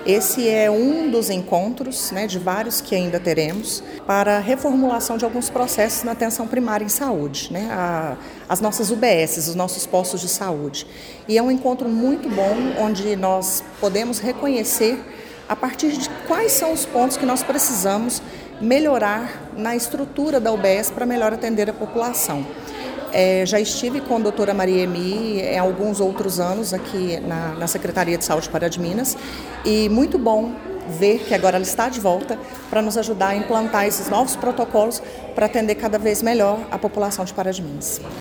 Esse é um dos encontros, né, de vários que ainda teremos, para a reformulação de alguns processos na atenção primária em saúde, né, as nossas UBSs, os nossos postos de saúde. E é um encontro muito bom, onde nós podemos reconhecer a partir de quais são os pontos que nós precisamos melhorar na estrutura da UBS para melhor atender a população. Já estive com a doutora Maria Emi em alguns outros anos aqui na Secretaria de Saúde de Pará de Minas e muito bom ver que agora ela está de volta para nos ajudar a implantar esses novos protocolos para atender cada vez melhor a população de Pará de Minas.